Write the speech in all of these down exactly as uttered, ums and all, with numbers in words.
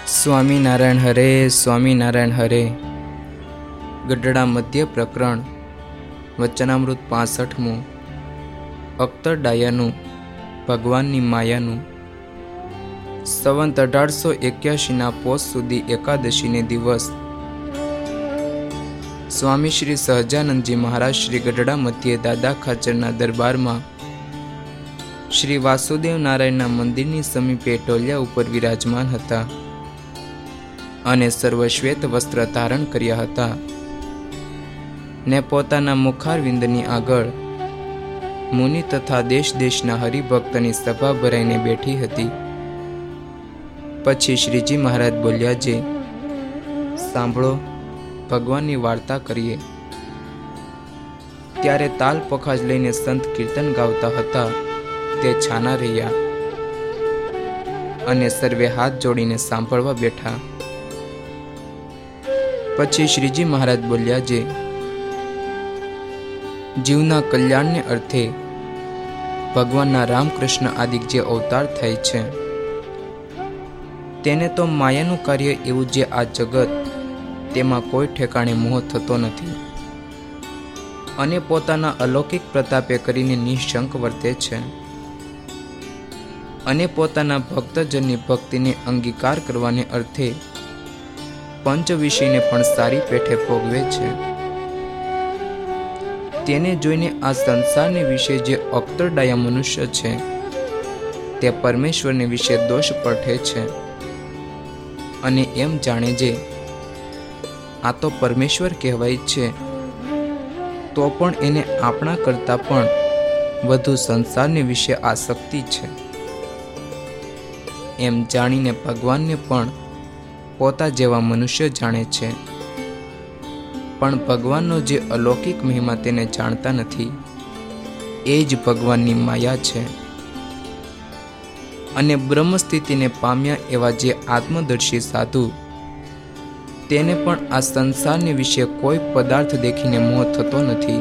સ્વામિનારાયણ હરે સ્વામિનારાયણ હરે. ગઢડા મધ્ય પ્રકરણ વચનામૃત પાસઠમું. અખ્તર ડાયાનું ભગવાનની માયાનું. સંવંત અઢારસો એક્યાસીના પોષ સુધી એકાદશીને દિવસ સ્વામી શ્રી સહજાનંદજી મહારાજ શ્રી ગઢડા મધ્યે દાદા ખાચરના દરબારમાં શ્રી વાસુદેવ નારાયણના મંદિરની સમીપે ટોલિયા ઉપર વિરાજમાન હતા અને સર્વશ્વેત વસ્ત્ર ધારણ કર્યા હતા ને પોતાના મુખારવિંદની આગળ મુનિ તથા દેશ દેશના હરિભક્તની સભા ભરાઈને બેઠી હતી. પછી શ્રીજી મહારાજ બોલ્યા, જે સાંભળો, ભગવાનની વાર્તા કરીએ. ત્યારે તાલ પખાજ લઈને સંત કીર્તન ગાવતા હતા તે છાના રહ્યા અને સર્વે હાથ જોડીને સાંભળવા બેઠા. પછી શ્રીજી મહારાજ બોલ્યા, જે જીવના કલ્યાણને અર્થે ભગવાનના રામકૃષ્ણ આદિ જે અવતાર થાય છે તેને તો માયાનું કાર્ય એવું જે આ જગત તેમાં કોઈ ઠેકાણે મોહ થતો નથી અને પોતાના અલૌકિક પ્રતાપે કરીને નિઃશંક વર્તે છે અને પોતાના ભક્તજનની ભક્તિને અંગીકાર કરવાને અર્થે પંચ વિષયને પણ સારી પેઠે ભોગવે છે. તેને જોઈને આ સંસારને વિશે જે અખ્તર ડાયા મનુષ્ય છે તે પરમેશ્વરને વિશે દોષ પઠે છે અને એમ જાણે જે આ તો પરમેશ્વર કહેવાય છે, તો પણ એને આપણા કરતા પણ વધુ સંસારને વિશે આસક્તિ છે. એમ જાણીને ભગવાનને પણ પોતા જેવા મનુષ્ય જાણે છે, પણ ભગવાનનો જે અલૌકિક મહિમા તેને જાણતા નથી. એ જ ભગવાનની માયા છે. અને બ્રહ્મ સ્થિતિને પામ્યા એવા જે આત્મદર્શી સાધુ તેને પણ આ સંસારને વિશે કોઈ પદાર્થ દેખીને મોહ થતો નથી.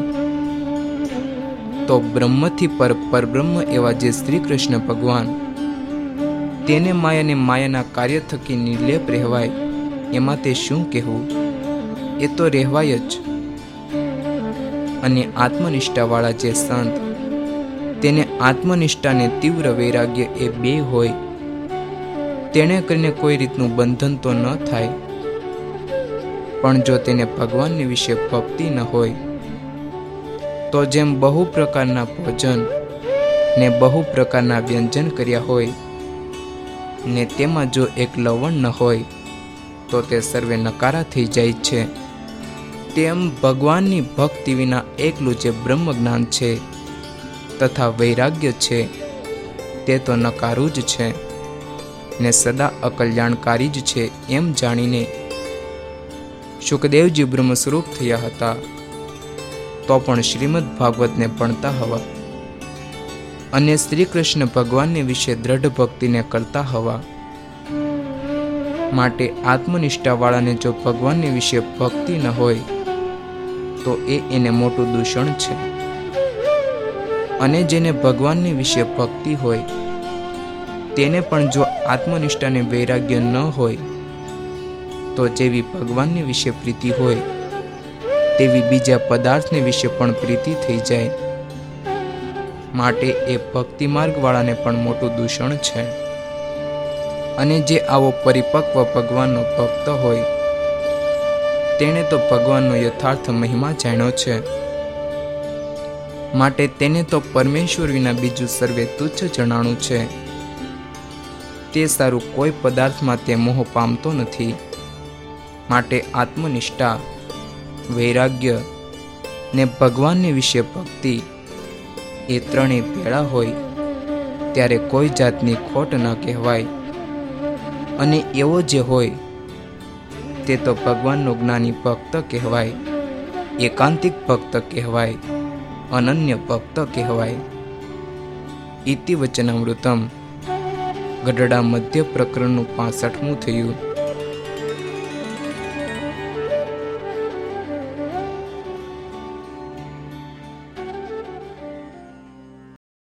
તો બ્રહ્મથી પર પરબ્રહ્મ એવા જે શ્રી કૃષ્ણ ભગવાન તેને માયાને માયાના કાર્ય થકી નિર્લેપ રહેવાય એમાં તે શું કહેવું? એ તો રહેવાય જ. અને આત્મનિષ્ઠાવાળા જે સંત તેને આત્મનિષ્ઠાને તીવ્ર વૈરાગ્ય એ બે હોય તેણે કરીને કોઈ રીતનું બંધન તો ન થાય, પણ જો તેને ભગવાનની વિશે ભક્તિ ન હોય તો જેમ બહુ પ્રકારના ભોજન ને બહુ પ્રકારના વ્યંજન કર્યા હોય ને તેમાં જો એક લવણ ન હોય તો તે સર્વે નકારા થઈ જાય છે, તેમ ભગવાનની ભક્તિ વિના એકલું જે બ્રહ્મ જ્ઞાન છે તથા વૈરાગ્ય છે તે તો નકારું જ છે ને સદા અકલ્યાણકારી જ છે. એમ જાણીને શુકદેવજી બ્રહ્મ સ્વરૂપ થયા હતા તો પણ શ્રીમદ ભાગવતને ભણતા હવા અને શ્રી કૃષ્ણ ભગવાનને વિશે દ્રઢ ભક્તિને કરતા હવા માટે આત્મનિષ્ઠાવાળાને જો ભગવાનને વિશે ભક્તિ ન હોય તો એ એને મોટું દૂષણ છે. અને જેને ભગવાનને વિશે ભક્તિ હોય તેને પણ જો આત્મનિષ્ઠાને વૈરાગ્ય ન હોય તો જેવી ભગવાનને વિશે પ્રીતિ હોય તેવી બીજા પદાર્થને વિશે પણ પ્રીતિ થઈ જાય. માટે એ ભક્તિ માર્ગવાળાને પણ મોટું દૂષણ છે. અને જે આવો પરિપક્વ ભગવાનનો ભક્ત હોય તેણે તો ભગવાનનો યથાર્થ મહિમા જાણ્યો છે, માટે તેને તો પરમેશ્વર વિના બીજું સર્વે તુચ્છ જણાણું છે. તે સારું કોઈ પદાર્થમાં તે મોહ પામતો નથી. માટે આત્મનિષ્ઠા, વૈરાગ્ય ને ભગવાનને વિશે ભક્તિ એ ત્રણેય ભેળા હોય ત્યારે કોઈ જાતની ખોટ ન કહેવાય. અને એવો જે હોય તે તો ભગવાનનો જ્ઞાની ભક્ત કહેવાય, એકાંતિક ભક્ત કહેવાય, અનન્ય ભક્ત કહેવાય. ઇતિ વચનામૃતમ. ગઢડા મધ્ય પ્રકરણનું પાસઠમું થયું.